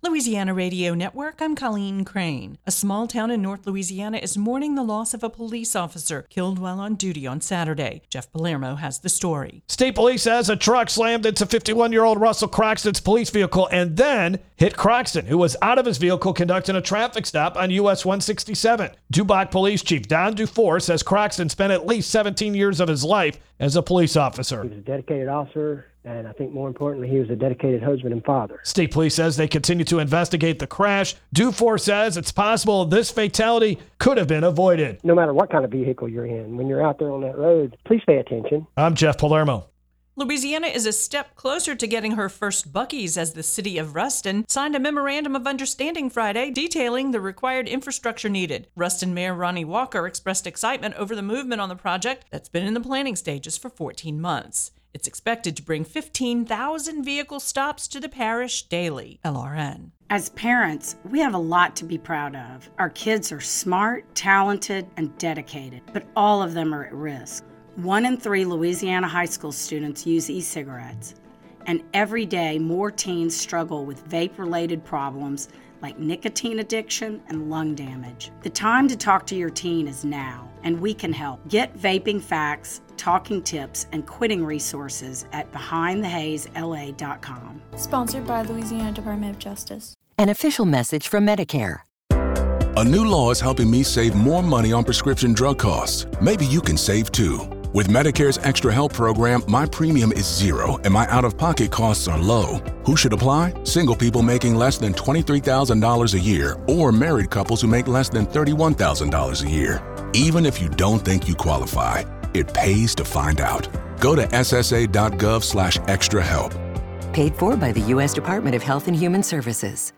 Louisiana Radio Network, I'm Colleen Crane. A small town in North Louisiana is mourning the loss of a police officer killed while on duty on Saturday. Jeff Palermo has the story. State police says a truck slammed into 51-year-old Russell Croxton's police vehicle and then hit Croxton, who was out of his vehicle conducting a traffic stop on US 167. Duboc Police Chief Don Dufour says Croxton spent at least 17 years of his life as a police officer. He was a dedicated officer, and I think more importantly, he was a dedicated husband and father. State police says they continue to investigate the crash. Dufour says it's possible this fatality could have been avoided. No matter what kind of vehicle you're in, when you're out there on that road, please pay attention. I'm Jeff Palermo. Louisiana is a step closer to getting her first Buc-ee's as the city of Ruston signed a memorandum of understanding Friday detailing the required infrastructure needed. Ruston Mayor Ronnie Walker expressed excitement over the movement on the project that's been in the planning stages for 14 months. It's expected to bring 15,000 vehicle stops to the parish daily. LRN. As parents, we have a lot to be proud of. Our kids are smart, talented, and dedicated, but all of them are at risk. 1 in 3 Louisiana high school students use e-cigarettes, and every day more teens struggle with vape-related problems like nicotine addiction and lung damage. The time to talk to your teen is now, and we can help. Get vaping facts, talking tips, and quitting resources at BehindTheHazeLA.com. Sponsored by Louisiana Department of Justice. An official message from Medicare. A new law is helping me save more money on prescription drug costs. Maybe you can save too. With Medicare's Extra Help program, my premium is $0 and my out-of-pocket costs are low. Who should apply? Single people making less than $23,000 a year or married couples who make less than $31,000 a year. Even if you don't think you qualify, it pays to find out. Go to ssa.gov/extrahelp. Paid for by the U.S. Department of Health and Human Services.